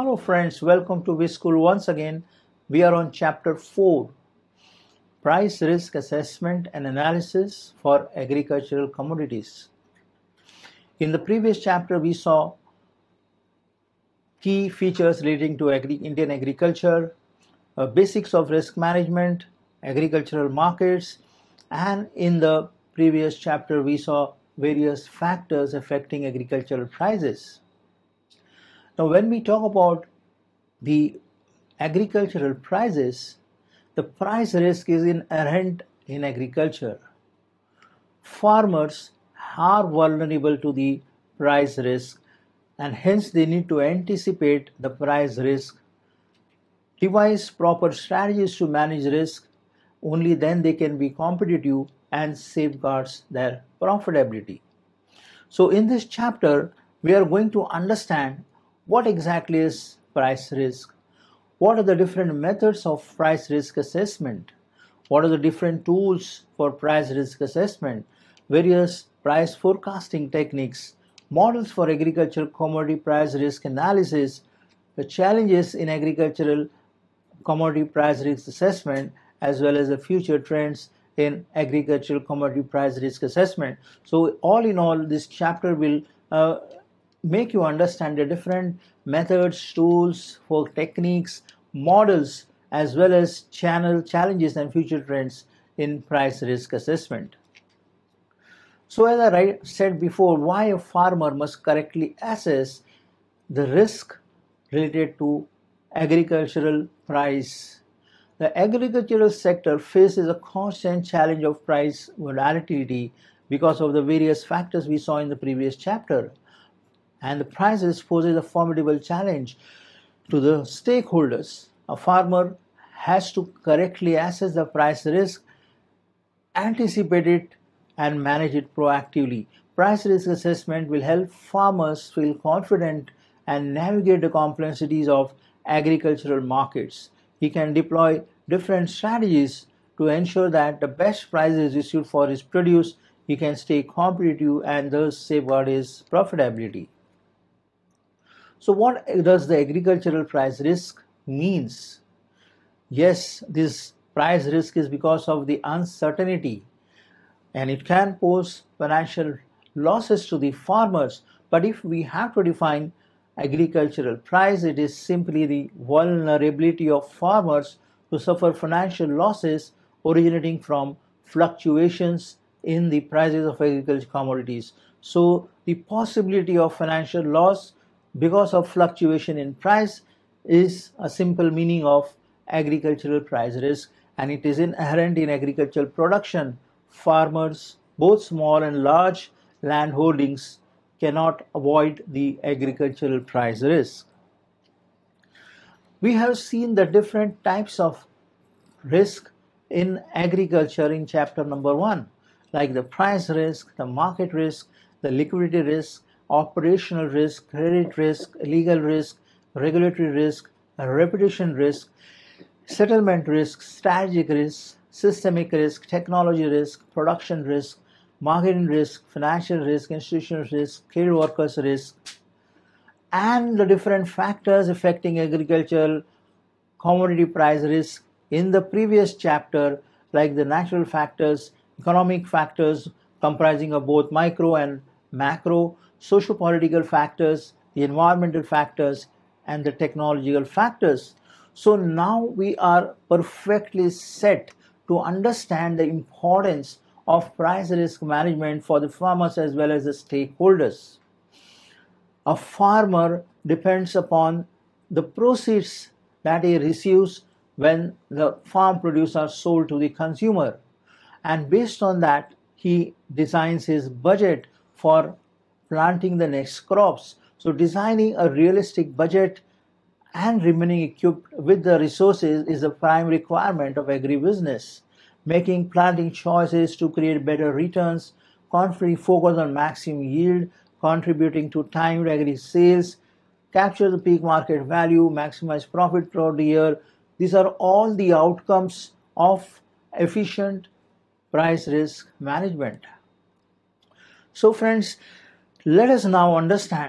Hello friends, welcome to VSchool once again. We are on chapter 4, Price Risk Assessment and Analysis for Agricultural Commodities. In the previous chapter, we saw key features relating to Indian agriculture, basics of risk management, agricultural markets, and in the previous chapter, we saw various factors affecting agricultural prices. Now, when we talk about the agricultural prices, the price risk is inherent in agriculture. Farmers are vulnerable to the price risk and hence they need to anticipate the price risk, devise proper strategies to manage risk. Only then they can be competitive and safeguards their profitability. So in this chapter, we are going to understand what exactly is price risk. What are the different methods of price risk assessment? What are the different tools for price risk assessment? Various price forecasting techniques, models for agricultural commodity price risk analysis, the challenges in agricultural commodity price risk assessment, as well as the future trends in agricultural commodity price risk assessment. So all in all, this chapter will make you understand the different methods, tools, for techniques, models, as well as challenges and future trends in price risk assessment. So as I said before, why a farmer must correctly assess the risk related to agricultural price. The agricultural sector faces a constant challenge of price volatility because of the various factors we saw in the previous chapter. And the prices poses a formidable challenge to the stakeholders. A farmer has to correctly assess the price risk, anticipate it, and manage it proactively. Price risk assessment will help farmers feel confident and navigate the complexities of agricultural markets. He can deploy different strategies to ensure that the best price is issued for his produce. He can stay competitive and thus safeguard his profitability. So what does the agricultural price risk means? Yes, this price risk is because of the uncertainty and it can pose financial losses to the farmers. But if we have to define agricultural price, it is simply the vulnerability of farmers to suffer financial losses originating from fluctuations in the prices of agricultural commodities. So the possibility of financial loss because of fluctuation in price is a simple meaning of agricultural price risk, and it is inherent in agricultural production. Farmers, both small and large land holdings, cannot avoid the agricultural price risk. We have seen the different types of risk in agriculture in chapter number 1, like the price risk, the market risk, the liquidity risk, operational risk, credit risk, legal risk, regulatory risk, reputation risk, settlement risk, strategic risk, systemic risk, technology risk, production risk, marketing risk, financial risk, institutional risk, skilled workers risk, and the different factors affecting agricultural commodity price risk in the previous chapter, like the natural factors, economic factors comprising of both micro and macro, socio-political factors, the environmental factors, and the technological factors. So now we are perfectly set to understand the importance of price risk management for the farmers as well as the stakeholders. A farmer depends upon the proceeds that he receives when the farm produce are sold to the consumer, and based on that he designs his budget for planting the next crops. So designing a realistic budget and remaining equipped with the resources is a prime requirement of agribusiness. Making planting choices to create better returns, constantly focus on maximum yield, contributing to timed agri sales, capture the peak market value, maximize profit throughout the year. These are all the outcomes of efficient price risk management. So friends, let us now understand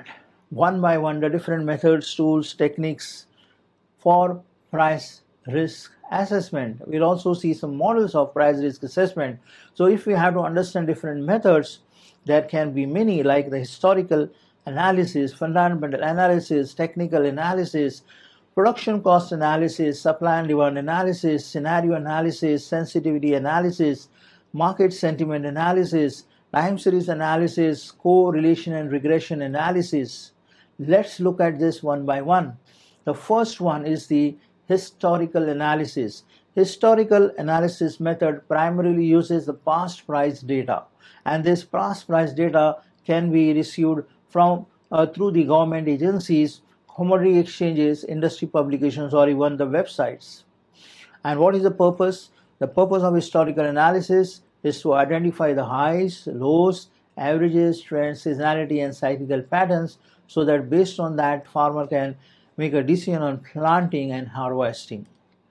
one by one the different methods, tools, techniques for price risk assessment. We'll also see some models of price risk assessment. So if we have to understand different methods, there can be many, like the historical analysis, fundamental analysis, technical analysis, production cost analysis, supply and demand analysis, scenario analysis, sensitivity analysis, market sentiment analysis, time series analysis, correlation and regression analysis. Let's look at this one by one. The first one is the historical analysis. Historical analysis method primarily uses the past price data, and this past price data can be received from through the government agencies, commodity exchanges, industry publications, or even the websites. And what is the purpose? The purpose of historical analysis is to identify the highs, lows, averages, trends, seasonality, and cyclical patterns, so that based on that, farmer can make a decision on planting and harvesting.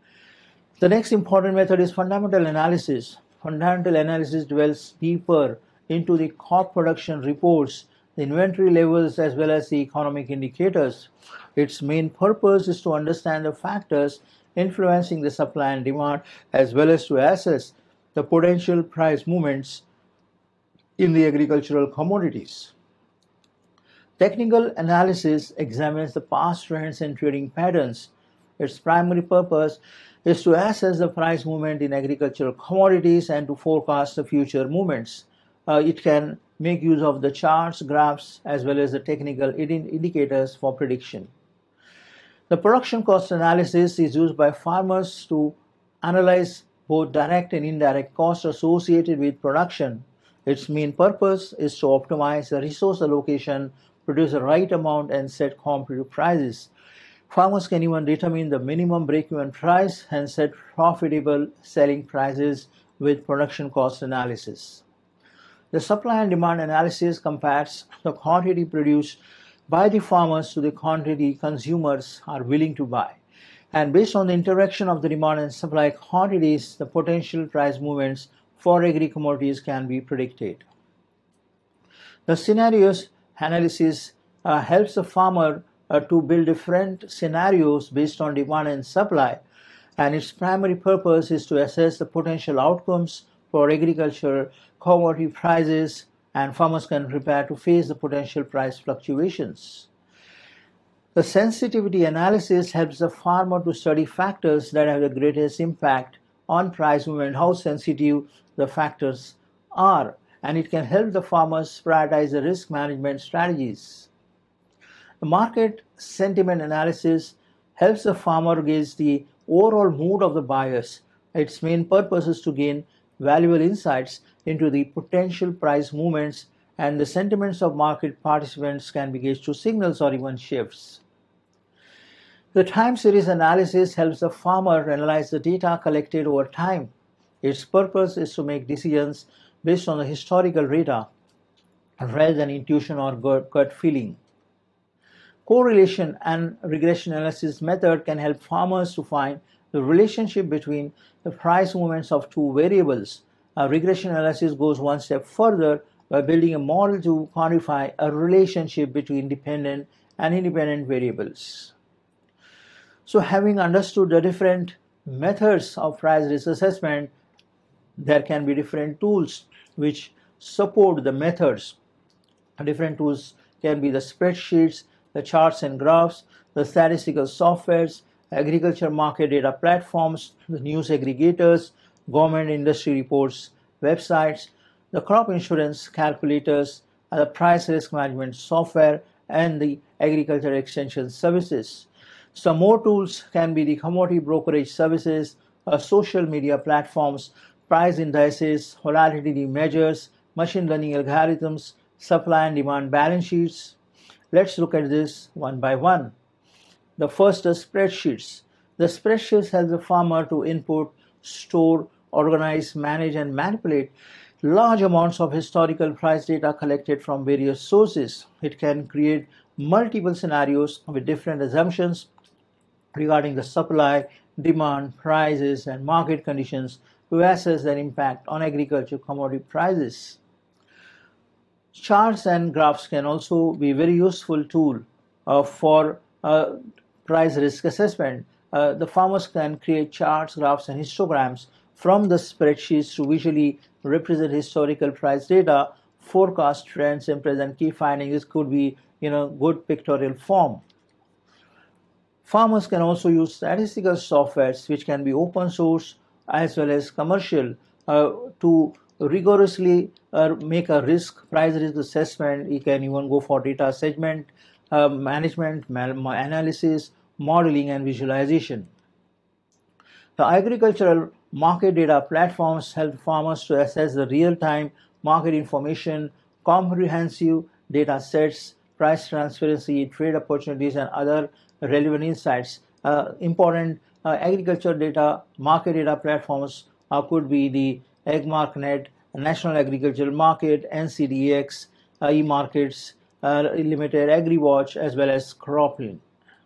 The next important method is fundamental analysis. Fundamental analysis dwells deeper into the crop production reports, the inventory levels, as well as the economic indicators. Its main purpose is to understand the factors influencing the supply and demand, as well as to assess the potential price movements in the agricultural commodities. Technical analysis examines the past trends and trading patterns. Its primary purpose is to assess the price movement in agricultural commodities and to forecast the future movements. It can make use of the charts, graphs, as well as the technical indicators for prediction. The production cost analysis is used by farmers to analyze both direct and indirect costs associated with production. Its main purpose is to optimize the resource allocation, produce the right amount, and set competitive prices. Farmers can even determine the minimum break-even price and set profitable selling prices with production cost analysis. The supply and demand analysis compares the quantity produced by the farmers to the quantity consumers are willing to buy. And based on the interaction of the demand and supply quantities, the potential price movements for agri-commodities can be predicted. The scenarios analysis helps the farmer to build different scenarios based on demand and supply, and its primary purpose is to assess the potential outcomes for agriculture commodity prices, and farmers can prepare to face the potential price fluctuations. The sensitivity analysis helps the farmer to study factors that have the greatest impact on price movement, how sensitive the factors are, and it can help the farmers prioritize the risk management strategies. The market sentiment analysis helps the farmer gauge the overall mood of the buyers. Its main purpose is to gain valuable insights into the potential price movements, and the sentiments of market participants can be gauged through signals or even shifts. The time series analysis helps the farmer analyze the data collected over time. Its purpose is to make decisions based on the historical data rather than intuition or gut feeling. Correlation and regression analysis method can help farmers to find the relationship between the price movements of two variables. A regression analysis goes one step further by building a model to quantify a relationship between dependent and independent variables. So, having understood the different methods of price risk assessment, there can be different tools which support the methods. Different tools can be the spreadsheets, the charts and graphs, the statistical softwares, agriculture market data platforms, the news aggregators, government industry reports, websites, the crop insurance calculators, the price risk management software, and the agriculture extension services. Some more tools can be the commodity brokerage services, social media platforms, price indices, volatility measures, machine learning algorithms, supply and demand balance sheets. Let's look at this one by one. The first is spreadsheets. The spreadsheets help the farmer to input, store, organize, manage, and manipulate large amounts of historical price data collected from various sources. It can create multiple scenarios with different assumptions regarding the supply, demand, prices, and market conditions to assess their impact on agriculture commodity prices. Charts and graphs can also be very useful tool for price risk assessment. The farmers can create charts, graphs, and histograms from the spreadsheets to visually represent historical price data, forecast trends, and present key findings. This could be in a good pictorial form. Farmers can also use statistical softwares which can be open source as well as commercial to rigorously make a price risk assessment. You can even go for data segment, management, analysis, modeling, and visualization. The agricultural market data platforms help farmers to access the real-time market information, comprehensive data sets, price transparency, trade opportunities, and other relevant insights. Important agriculture data, market data platforms could be the AgMarkNet, National Agricultural Market, NCDX, eMarkets, Limited, AgriWatch, as well as CropLink.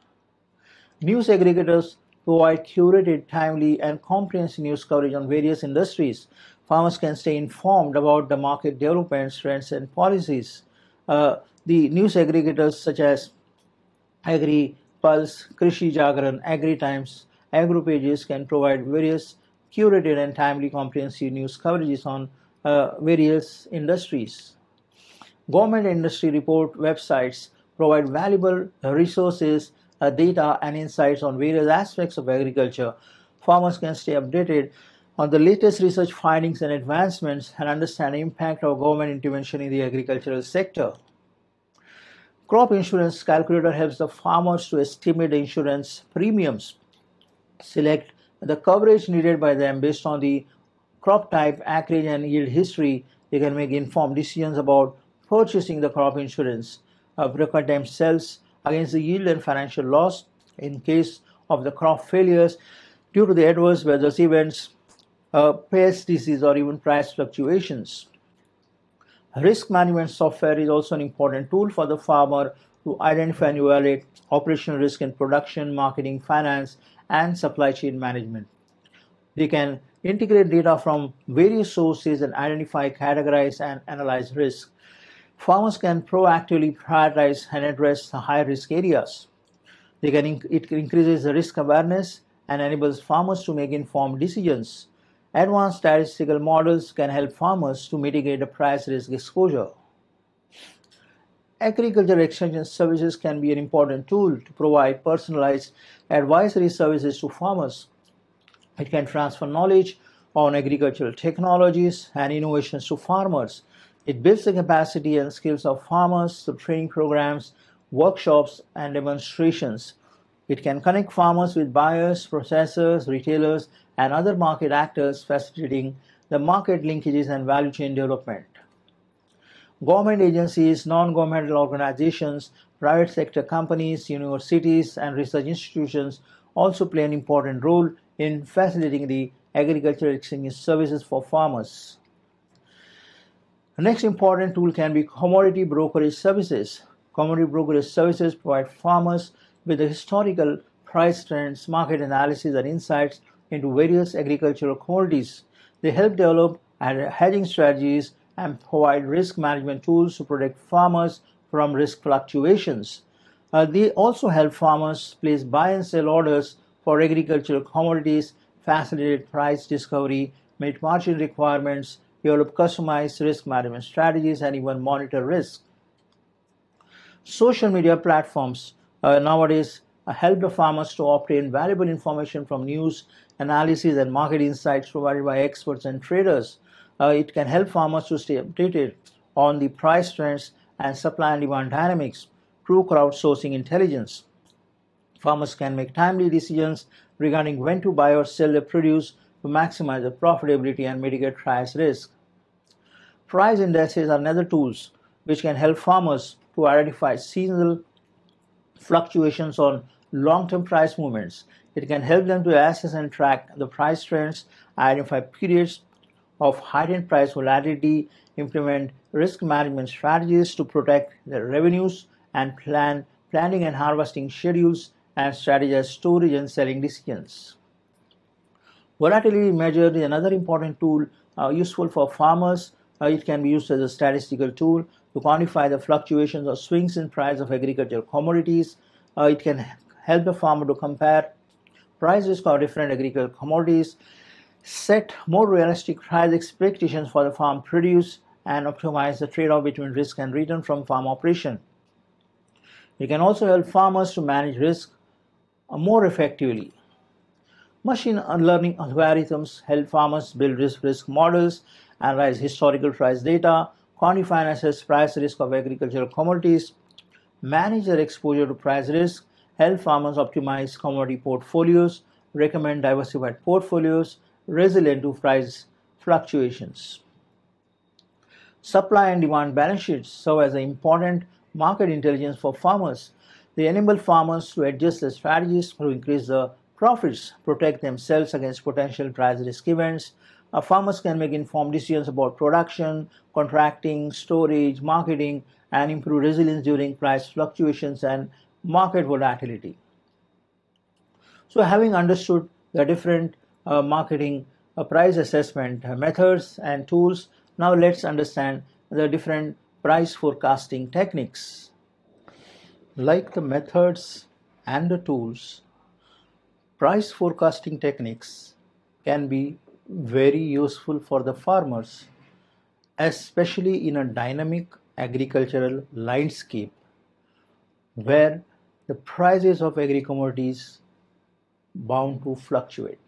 News aggregators provide curated, timely, and comprehensive news coverage on various industries. Farmers can stay informed about the market developments, trends, and policies. The news aggregators such as Agri Pulse, Krishi Jagran, Agri Times, Agro Pages can provide various curated and timely comprehensive news coverages on various industries. Government industry report websites provide valuable resources, data, and insights on various aspects of agriculture. Farmers can stay updated on the latest research findings and advancements and understand the impact of government intervention in the agricultural sector. Crop insurance calculator helps the farmers to estimate the insurance premiums, select the coverage needed by them based on the crop type, acreage, and yield history. They can make informed decisions about purchasing the crop insurance, protect themselves against the yield and financial loss in case of the crop failures due to the adverse weather events, pest disease, or even price fluctuations. Risk management software is also an important tool for the farmer to identify and evaluate operational risk in production, marketing, finance, and supply chain management. They can integrate data from various sources and identify, categorize, and analyze risk. Farmers can proactively prioritize and address the high-risk areas. It increases the risk awareness and enables farmers to make informed decisions. Advanced statistical models can help farmers to mitigate the price risk exposure. Agriculture extension services can be an important tool to provide personalized advisory services to farmers. It can transfer knowledge on agricultural technologies and innovations to farmers. It builds the capacity and skills of farmers through training programs, workshops, and demonstrations. It can connect farmers with buyers, processors, retailers, and other market actors, facilitating the market linkages and value chain development. Government agencies, non-governmental organizations, private sector companies, universities, and research institutions also play an important role in facilitating the agricultural exchange services for farmers. The next important tool can be commodity brokerage services. Commodity brokerage services provide farmers with the historical price trends, market analysis, and insights into various agricultural commodities. They help develop hedging strategies and provide risk management tools to protect farmers from risk fluctuations. They also help farmers place buy and sell orders for agricultural commodities, facilitate price discovery, meet margin requirements, develop customized risk management strategies, and even monitor risk. Social media platforms nowadays help the farmers to obtain valuable information from news, analysis, and market insights provided by experts and traders. It can help farmers to stay updated on the price trends and supply and demand dynamics through crowdsourcing intelligence. Farmers can make timely decisions regarding when to buy or sell their produce to maximize the profitability and mitigate price risk. Price indices are another tools which can help farmers to identify seasonal fluctuations on long-term price movements. It can help them to assess and track the price trends, identify periods of heightened price volatility, implement risk management strategies to protect their revenues, and planning and harvesting schedules, and strategize storage and selling decisions. Volatility measure is another important tool useful for farmers. It can be used as a statistical tool to quantify the fluctuations or swings in price of agricultural commodities. It can help the farmer to compare prices for different agricultural commodities, set more realistic price expectations for the farm produce, and optimize the trade-off between risk and return from farm operation. It can also help farmers to manage risk more effectively. Machine learning algorithms help farmers build risk models, analyze historical price data, quantify and assess price risk of agricultural commodities, manage their exposure to price risk, help farmers optimize commodity portfolios, recommend diversified portfolios resilient to price fluctuations. Supply and demand balance sheets serve as an important market intelligence for farmers. They enable farmers to adjust their strategies to increase the profits, protect themselves against potential price risk events. Farmers can make informed decisions about production, contracting, storage, marketing, and improve resilience during price fluctuations and market volatility. So, having understood the different marketing price assessment methods and tools, now let's understand the different price forecasting techniques. Like the methods and the tools, price forecasting techniques can be very useful for the farmers, especially in a dynamic agricultural landscape where the prices of agri commodities bound to fluctuate.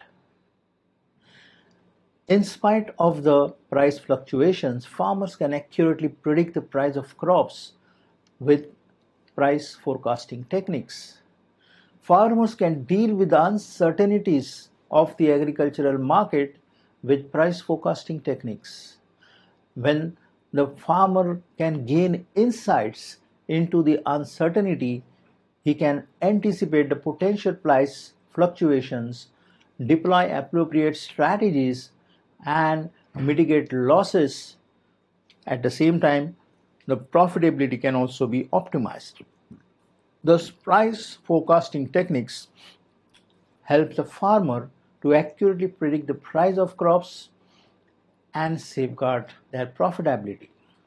In spite of the price fluctuations, farmers can accurately predict the price of crops with price forecasting techniques. Farmers can deal with the uncertainties of the agricultural market with price forecasting techniques. When the farmer can gain insights into the uncertainty, he can anticipate the potential price fluctuations, deploy appropriate strategies, and mitigate losses. At the same time, the profitability can also be optimized. Thus, price forecasting techniques help the farmer to accurately predict the price of crops and safeguard their profitability.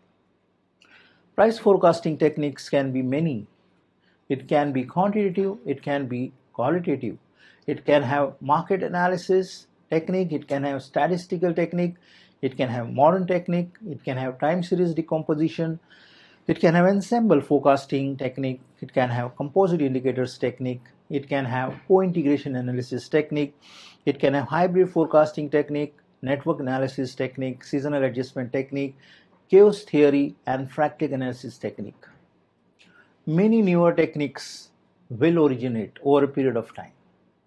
Price forecasting techniques can be many. It can be quantitative, it can be qualitative. It can have market analysis technique, it can have statistical technique, it can have modern technique, it can have time series decomposition, it can have ensemble forecasting technique, it can have composite indicators technique, it can have co-integration analysis technique, it can have hybrid forecasting technique, network analysis technique, seasonal adjustment technique, chaos theory, and fractal analysis technique. Many newer techniques will originate over a period of time.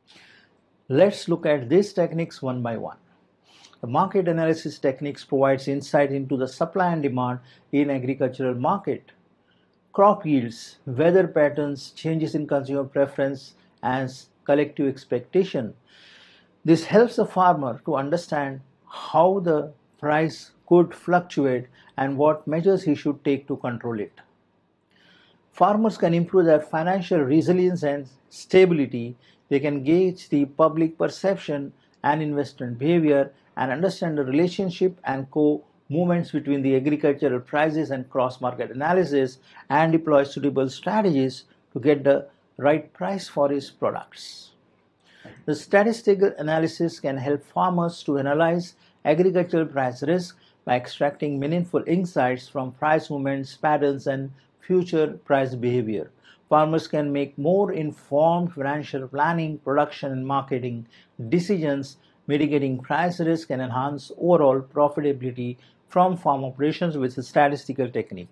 Let's look at these techniques one by one. The market analysis techniques provides insight into the supply and demand in agricultural market, crop yields, weather patterns, changes in consumer preference, and collective expectation. This helps the farmer to understand how the price could fluctuate and what measures he should take to control it. Farmers can improve their financial resilience and stability. They can gauge the public perception and investment behavior and understand the relationship and movements between the agricultural prices and cross-market analysis and deploy suitable strategies to get the right price for his products. The statistical analysis can help farmers to analyze agricultural price risk by extracting meaningful insights from price movements, patterns, and future price behavior. Farmers can make more informed financial planning, production, and marketing decisions, mitigating price risk and enhance overall profitability from farm operations with a statistical technique.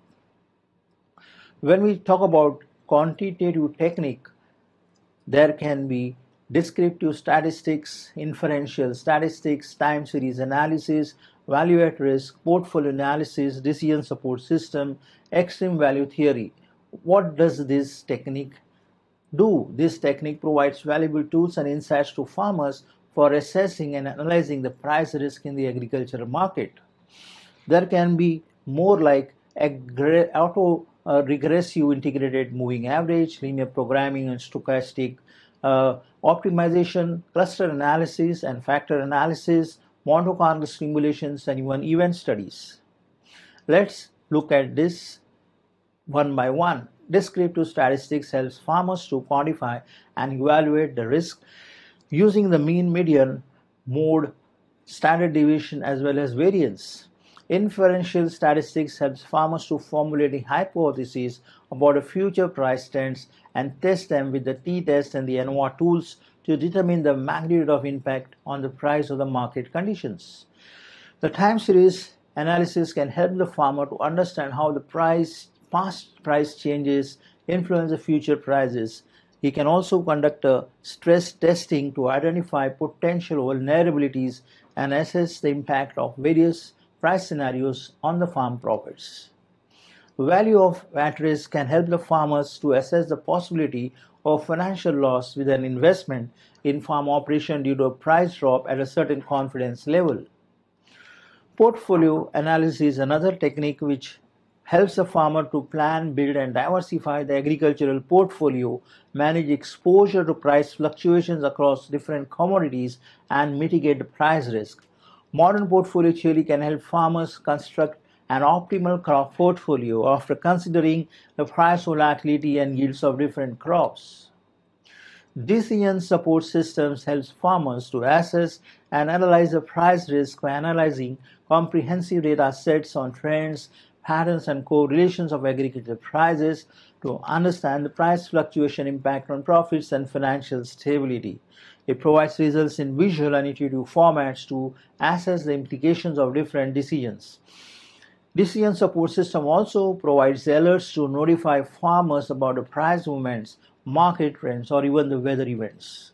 When we talk about quantitative technique, there can be descriptive statistics, inferential statistics, time series analysis, value at risk, portfolio analysis, decision support system, extreme value theory. What does this technique do? This technique provides valuable tools and insights to farmers for assessing and analyzing the price risk in the agricultural market. There can be more like regressive integrated moving average, linear programming, and stochastic optimization, cluster analysis and factor analysis, Monte Carlo simulations, and even event studies. Let's look at this one by one. Descriptive statistics helps farmers to quantify and evaluate the risk using the mean, median, mode, standard deviation as well as variance. Inferential statistics helps farmers to formulate hypotheses about a future price trends and test them with the t-test and the ANOVA tools to determine the magnitude of impact on the price of the market conditions. The time series analysis can help the farmer to understand how the past price changes influence the future prices. He can also conduct a stress testing to identify potential vulnerabilities and assess the impact of various price scenarios on the farm profits. The value of at risk can help the farmers to assess the possibility of financial loss with an investment in farm operation due to a price drop at a certain confidence level. Portfolio analysis is another technique which helps the farmer to plan, build, and diversify the agricultural portfolio, manage exposure to price fluctuations across different commodities, and mitigate the price risk. Modern portfolio theory can help farmers construct an optimal crop portfolio after considering the price volatility and yields of different crops. Decision support systems helps farmers to assess and analyze the price risk by analyzing comprehensive data sets on trends, patterns, and correlations of agricultural prices to understand the price fluctuation impact on profits and financial stability. It provides results in visual and intuitive formats to assess the implications of different decisions. Decision support system also provides alerts to notify farmers about the price movements, market trends, or even the weather events.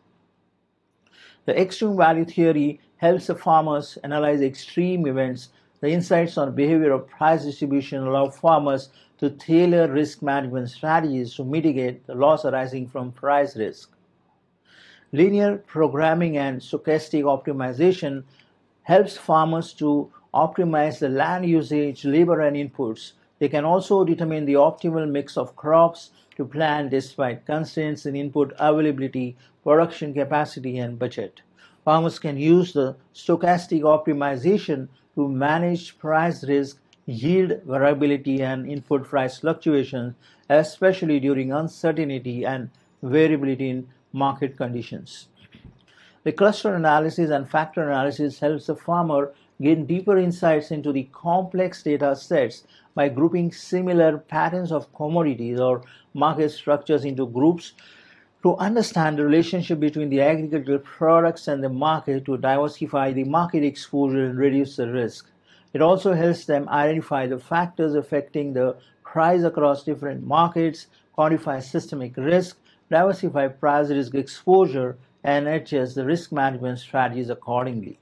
The extreme value theory helps the farmers analyze extreme events. The insights on behavior of price distribution allow farmers to tailor risk management strategies to mitigate the loss arising from price risk. Linear programming and stochastic optimization helps farmers to optimize the land usage, labor, and inputs. They can also determine the optimal mix of crops to plant despite constraints in input availability, production capacity, and budget. Farmers can use the stochastic optimization to manage price risk, yield variability, and input price fluctuations, especially during uncertainty and variability in market conditions. The cluster analysis and factor analysis helps the farmer gain deeper insights into the complex data sets by grouping similar patterns of commodities or market structures into groups to understand the relationship between the agricultural products and the market to diversify the market exposure and reduce the risk. It also helps them identify the factors affecting the price across different markets, quantify systemic risk, diversify price risk exposure, and adjust the risk management strategies accordingly.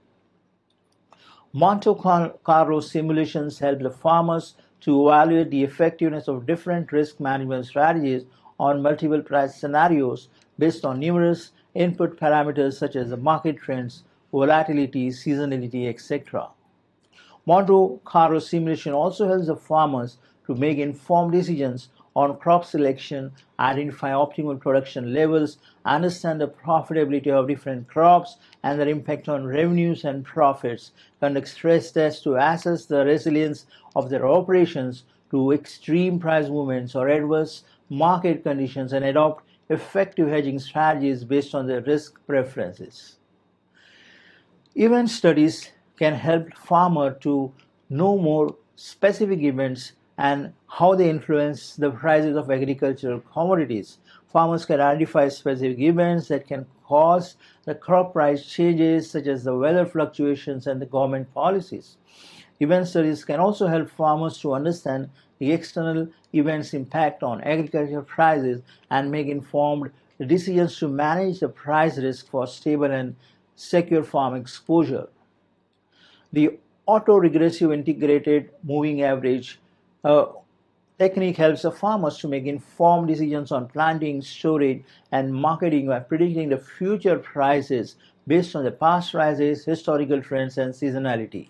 Monte Carlo simulations help the farmers to evaluate the effectiveness of different risk management strategies on multiple price scenarios based on numerous input parameters such as the market trends, volatility, seasonality, etc. Monte Carlo simulation also helps the farmers to make informed decisions on crop selection, identify optimal production levels, understand the profitability of different crops and their impact on revenues and profits, conduct stress tests to assess the resilience of their operations to extreme price movements or adverse market conditions, and adopt effective hedging strategies based on their risk preferences. Event studies can help farmers to know more specific events and how they influence the prices of agricultural commodities. Farmers can identify specific events that can cause the crop price changes, such as the weather fluctuations and the government policies. Event studies can also help farmers to understand the external events' impact on agricultural prices and make informed decisions to manage the price risk for stable and secure farm exposure. The autoregressive integrated moving average technique helps the farmers to make informed decisions on planting, storage, and marketing by predicting the future prices based on the past prices, historical trends, and seasonality.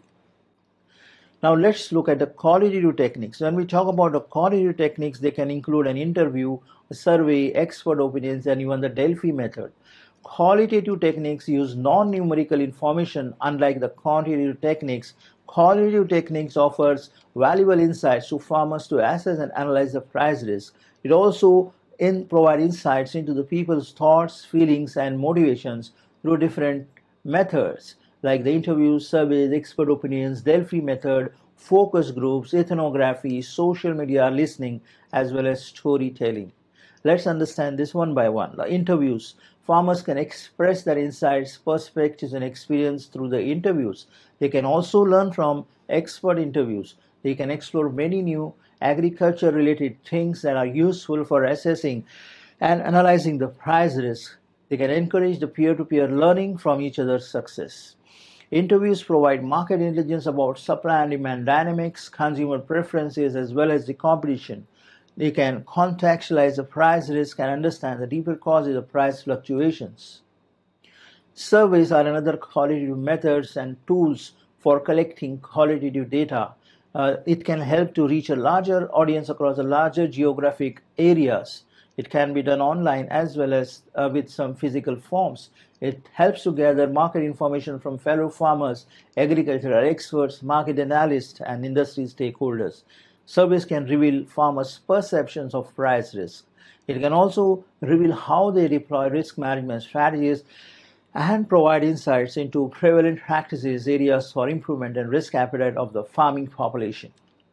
Now let's look at the qualitative techniques. When we talk about the qualitative techniques, they can include an interview, a survey, expert opinions, and even the Delphi method. Qualitative techniques use non-numerical information unlike the quantitative techniques. Qualitative techniques offers valuable insights to farmers to assess and analyze the price risk. It also provide insights into the people's thoughts, feelings, and motivations through different methods like the interviews, surveys, expert opinions, Delphi method, focus groups, ethnography, social media listening, as well as storytelling. Let's understand this one by one. The interviews. Farmers can express their insights, perspectives, and experience through the interviews. They can also learn from expert interviews. They can explore many new agriculture related things that are useful for assessing and analyzing the price risk. They can encourage the peer to peer learning from each other's success. Interviews provide market intelligence about supply and demand dynamics, consumer preferences, as well as the competition. They can contextualize the price risk and understand the deeper causes of price fluctuations. Surveys are another qualitative methods and tools for collecting qualitative data. It can help to reach a larger audience across a larger geographic areas. It can be done online as well as with some physical forms. It helps to gather market information from fellow farmers, agricultural experts, market analysts, and industry stakeholders. Surveys can reveal farmers' perceptions of price risk. It can also reveal how they deploy risk management strategies and provide insights into prevalent practices, areas for improvement, and risk appetite of the farming population.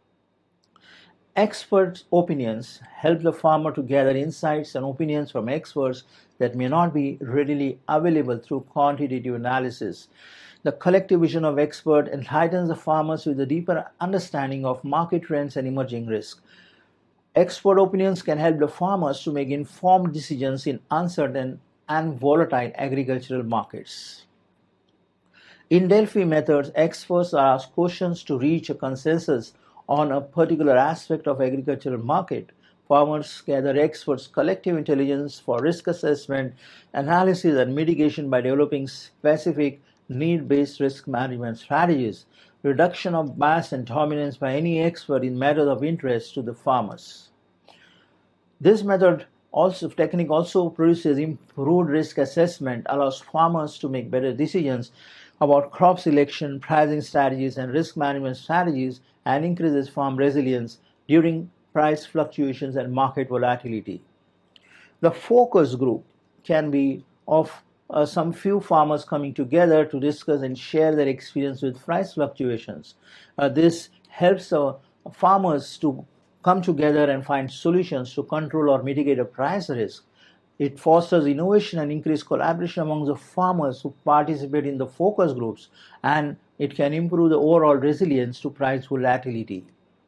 Expert opinions help the farmer to gather insights and opinions from experts that may not be readily available through quantitative analysis. The collective vision of experts enlightens the farmers with a deeper understanding of market trends and emerging risks. Expert opinions can help the farmers to make informed decisions in uncertain and volatile agricultural markets. In Delphi methods, experts are asked questions to reach a consensus on a particular aspect of agricultural market. Farmers gather experts' collective intelligence for risk assessment, analysis, and mitigation by developing specific need-based risk management strategies. Reduction of bias and dominance by any expert in matters of interest to the farmers. This technique also produces improved risk assessment, allows farmers to make better decisions about crop selection, pricing strategies, and risk management strategies, and increases farm resilience during price fluctuations and market volatility. The focus group can be of some few farmers coming together to discuss and share their experience with price fluctuations. This helps farmers to come together and find solutions to control or mitigate a price risk. It fosters innovation and increased collaboration among the farmers who participate in the focus groups, and it can improve the overall resilience to price volatility.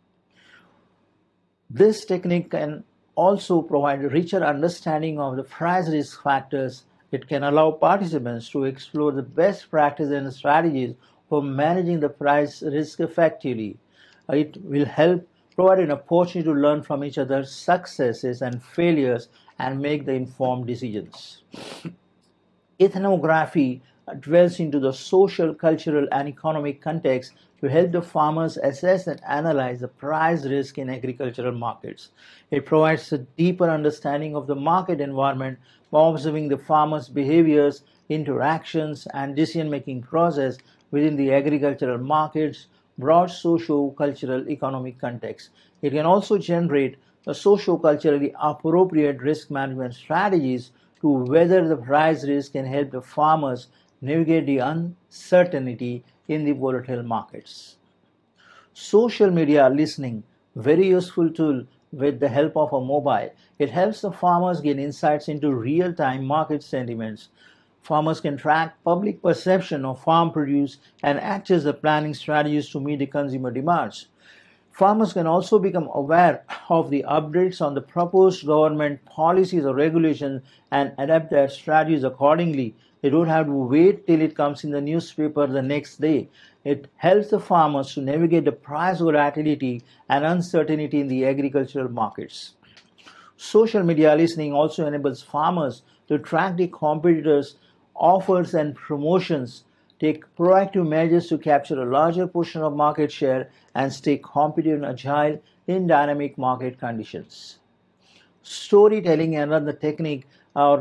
This technique can also provide a richer understanding of the price risk factors. It can allow participants to explore the best practices and strategies for managing the price risk effectively. It will help provide an opportunity to learn from each other's successes and failures and make the informed decisions. Ethnography dwells into the social, cultural, and economic context to help the farmers assess and analyze the price risk in agricultural markets. It provides a deeper understanding of the market environment by observing the farmers' behaviors, interactions, and decision-making process within the agricultural market's broad socio-cultural economic context. It can also generate a socio-culturally appropriate risk management strategies to weather the price risk and help the farmers navigate the uncertainty in the volatile markets. Social media listening, very useful tool with the help of a mobile. It helps the farmers gain insights into real-time market sentiments. Farmers can track public perception of farm produce and adjust the planning strategies to meet the consumer demands. Farmers can also become aware of the updates on the proposed government policies or regulations and adapt their strategies accordingly. They don't have to wait till it comes in the newspaper the next day. It helps the farmers to navigate the price volatility and uncertainty in the agricultural markets. Social media listening also enables farmers to track the competitors' offers and promotions, take proactive measures to capture a larger portion of market share, and stay competitive and agile in dynamic market conditions. Storytelling and another technique or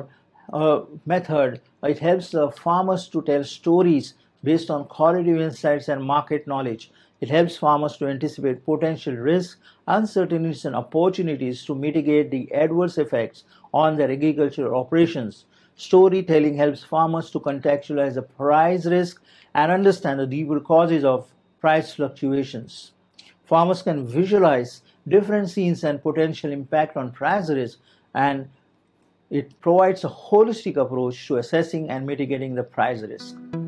method, it helps the farmers to tell stories based on qualitative insights and market knowledge. It helps farmers to anticipate potential risks, uncertainties, and opportunities to mitigate the adverse effects on their agricultural operations. Storytelling helps farmers to contextualize the price risk and understand the deeper causes of price fluctuations. Farmers can visualize different scenes and potential impact on price risk, and it provides a holistic approach to assessing and mitigating the price risk.